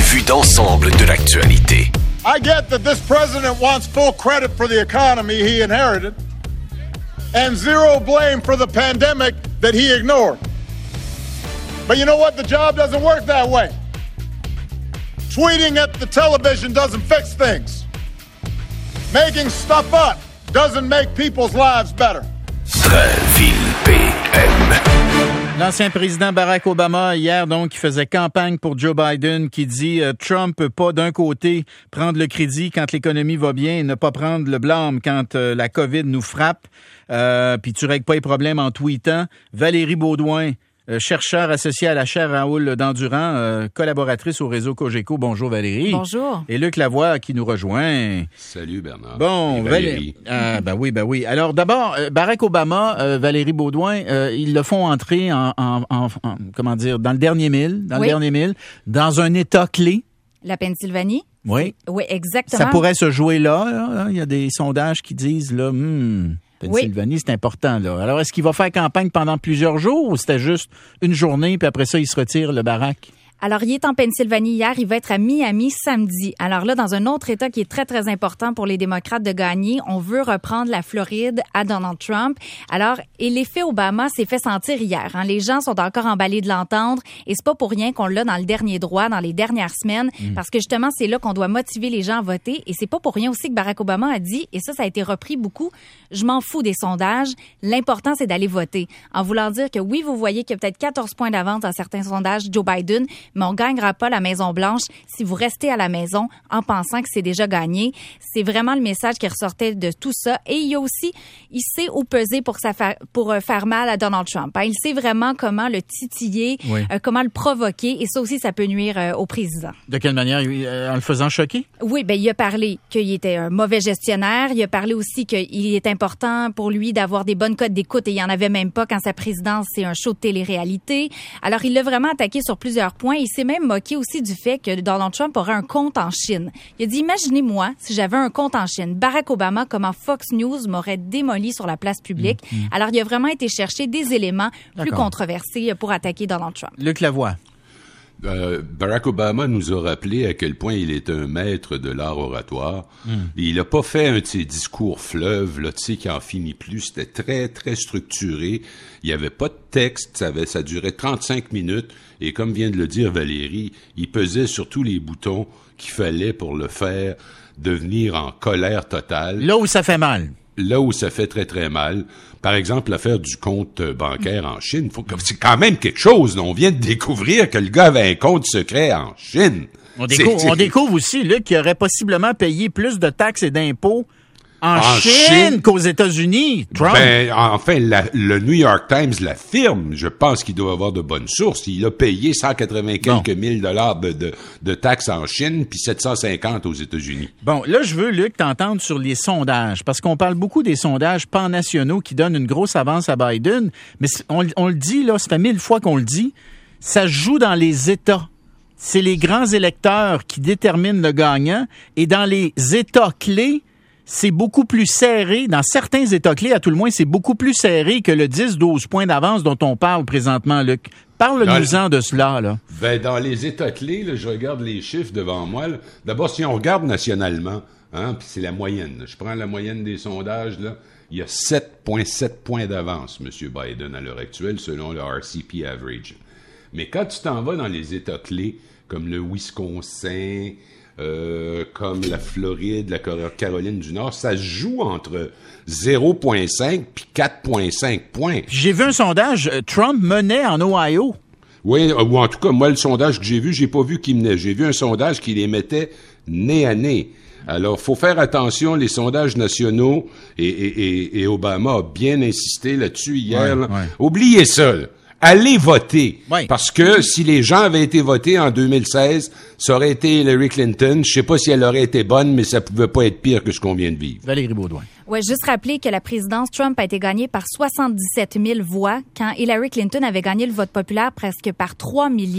vue d'ensemble de l'actualité. I get that this president wants full credit for the economy he inherited and zero blame for the pandemic that he ignored. But you know what? The job doesn't work that way. Tweeting at the television doesn't fix things. Making stuff up doesn't make people's lives better. Drainville PM. L'ancien président Barack Obama, hier, donc, qui faisait campagne pour Joe Biden, qui dit Trump peut pas, d'un côté, prendre le crédit quand l'économie va bien et ne pas prendre le blâme quand la COVID nous frappe. Puis tu règles pas les problèmes en tweetant. Valérie Beaudoin, chercheur associé à la chaire Raoul Dandurand, collaboratrice au réseau Cogeco. Bonjour Valérie. Bonjour. Et Luc Lavoie qui nous rejoint. Salut Bernard. Bon, Valérie. Ben oui. Alors d'abord, Barack Obama, Valérie Beaudoin, ils le font entrer comment dire, dans le dernier mille, dans un État clé. La Pennsylvanie? Oui. Oui, exactement. Ça pourrait se jouer là. Il y a des sondages qui disent là. Pennsylvanie, c'est important, là. Alors, est-ce qu'il va faire campagne pendant plusieurs jours ou c'était juste une journée, puis après ça, il se retire, le Barack? Alors, il est en Pennsylvanie hier, il va être à Miami samedi. Alors là, dans un autre État qui est très, très important pour les démocrates de gagner, on veut reprendre la Floride à Donald Trump. Alors, et l'effet Obama s'est fait sentir hier. Hein. Les gens sont encore emballés de l'entendre et c'est pas pour rien qu'on l'a dans le dernier droit, dans les dernières semaines, parce que justement, c'est là qu'on doit motiver les gens à voter et c'est pas pour rien aussi que Barack Obama a dit, et ça a été repris beaucoup, je m'en fous des sondages, l'important c'est d'aller voter. En voulant dire que oui, vous voyez qu'il y a peut-être 14 points d'avance dans certains sondages, Joe Biden, mais on gagnera pas la Maison-Blanche si vous restez à la maison en pensant que c'est déjà gagné. C'est vraiment le message qui ressortait de tout ça. Et il y a aussi, il sait où peser pour faire mal à Donald Trump. Il sait vraiment comment le titiller, comment le provoquer. Et ça aussi, ça peut nuire au président. De quelle manière? En le faisant choquer? Oui, il a parlé qu'il était un mauvais gestionnaire. Il a parlé aussi qu'il est important pour lui d'avoir des bonnes cotes d'écoute et il n'y en avait même pas quand sa présidence, c'est un show de télé-réalité. Alors, il l'a vraiment attaqué sur plusieurs points. Il s'est même moqué aussi du fait que Donald Trump aurait un compte en Chine. Il a dit, imaginez-moi si j'avais un compte en Chine. Barack Obama, comment Fox News m'aurait démoli sur la place publique. Alors, il a vraiment été chercher des éléments plus controversés pour attaquer Donald Trump. Luc Lavoie. Barack Obama nous a rappelé à quel point il est un maître de l'art oratoire. Il n'a pas fait un de ses discours fleuves, là, tu sais, qui en finit plus. C'était très, très structuré. Il n'y avait pas de texte. Ça durait 35 minutes. Et comme vient de le dire Valérie, il pesait sur tous les boutons qu'il fallait pour le faire devenir en colère totale. Là où ça fait mal. Là où ça fait très, très mal. Par exemple, l'affaire du compte bancaire en Chine. C'est quand même quelque chose. Là. On vient de découvrir que le gars avait un compte secret en Chine. On découvre aussi, Luc, qu'il aurait possiblement payé plus de taxes et d'impôts en Chine qu'aux États-Unis, Trump. Enfin, le New York Times l'affirme. Je pense qu'il doit avoir de bonnes sources. Il a payé 180 quelques mille dollars de taxes en Chine, puis 750 aux États-Unis. Bon, là, je veux, Luc, t'entendre sur les sondages, parce qu'on parle beaucoup des sondages pan-nationaux qui donnent une grosse avance à Biden, mais on le dit, là, ça fait 1000 fois qu'on le dit, ça se joue dans les États. C'est les grands électeurs qui déterminent le gagnant, et dans les États clés, c'est beaucoup plus serré. Dans certains États clés, à tout le moins, c'est beaucoup plus serré que le 10-12 points d'avance dont on parle présentement, Luc. Parle-nous-en de cela, là. Dans les États clés, là, je regarde les chiffres devant moi. Là. D'abord, si on regarde nationalement, puis c'est la moyenne. Là. Je prends la moyenne des sondages, là. Il y a 7,7 points d'avance, M. Biden, à l'heure actuelle, selon le RCP Average. Mais quand tu t'en vas dans les États clés, comme le Wisconsin, comme la Floride, la Caroline du Nord, ça se joue entre 0,5 puis 4,5 points. J'ai vu un sondage, Trump menait en Ohio. Oui, ou en tout cas, moi, le sondage que j'ai pas vu qu'il menait. J'ai vu un sondage qui les mettait nez à nez. Alors, faut faire attention, les sondages nationaux, et Obama a bien insisté là-dessus hier. Ouais. Oubliez ça, là. Allez voter. Oui. Parce que si les gens avaient été votés en 2016, ça aurait été Hillary Clinton. Je sais pas si elle aurait été bonne, mais ça pouvait pas être pire que ce qu'on vient de vivre. Valérie Beaudoin. Oui, juste rappeler que la présidence Trump a été gagnée par 77 000 voix, quand Hillary Clinton avait gagné le vote populaire presque par 3 millions.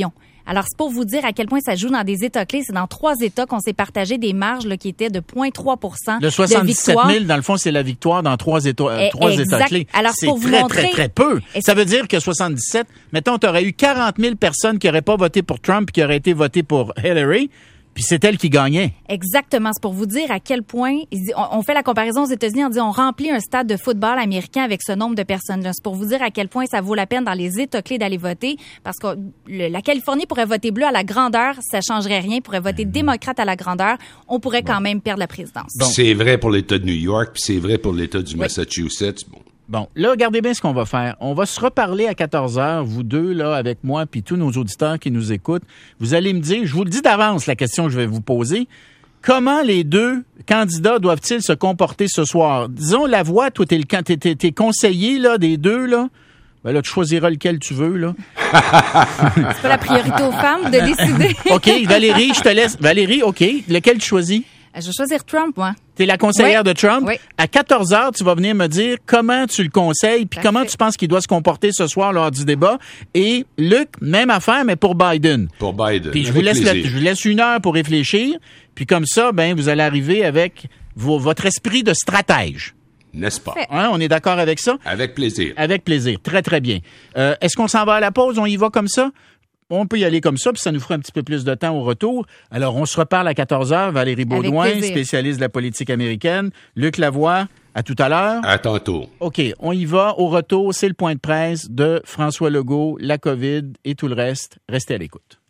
Alors, c'est pour vous dire à quel point ça joue dans des États clés. C'est dans 3 États qu'on s'est partagé des marges là, qui étaient de 0,3 % Le 77 000, dans le fond, c'est la victoire dans 3 États, 3 États clés. Alors, c'est pour vous très, montrer, très, très peu. Ça veut dire que 77, mettons, tu aurais eu 40 000 personnes qui n'auraient pas voté pour Trump et qui auraient été votées pour Hillary. Puis c'est elle qui gagnait. Exactement. C'est pour vous dire à quel point on fait la comparaison aux États-Unis. On dit on remplit un stade de football américain avec ce nombre de personnes-là. C'est pour vous dire à quel point ça vaut la peine dans les États clés d'aller voter, parce que la Californie pourrait voter bleu à la grandeur, ça changerait rien. Pourrait voter démocrate à la grandeur, on pourrait quand même perdre la présidence. Donc, c'est vrai pour l'État de New York, puis c'est vrai pour l'État du Massachusetts. Bon, là, regardez bien ce qu'on va faire. On va se reparler à 14h, vous deux, là, avec moi, puis tous nos auditeurs qui nous écoutent. Vous allez me dire, je vous le dis d'avance, la question que je vais vous poser. Comment les deux candidats doivent-ils se comporter ce soir? Disons, la voix, toi, t'es conseiller, là, des deux, là. Ben là, tu choisiras lequel tu veux, là. C'est pas la priorité aux femmes de décider. OK, Valérie, je te laisse. Valérie, OK. Lequel tu choisis? Je vais choisir Trump, moi. T'es la conseillère de Trump. Oui. À 14h, tu vas venir me dire comment tu le conseilles puis comment tu penses qu'il doit se comporter ce soir lors du débat. Et Luc, même affaire, mais pour Biden. Pour Biden. Puis je vous laisse 1 heure pour réfléchir. Puis comme ça, ben vous allez arriver avec votre esprit de stratège. N'est-ce pas? Hein, on est d'accord avec ça? Avec plaisir. Avec plaisir. Très, très bien. Est-ce qu'on s'en va à la pause? On y va comme ça? On peut y aller comme ça, puis ça nous fera un petit peu plus de temps au retour. Alors, on se reparle à 14h. Valérie Baudouin, spécialiste de la politique américaine. Luc Lavoie, à tout à l'heure. À tantôt. OK, on y va. Au retour, c'est le point de presse de François Legault, la COVID et tout le reste. Restez à l'écoute.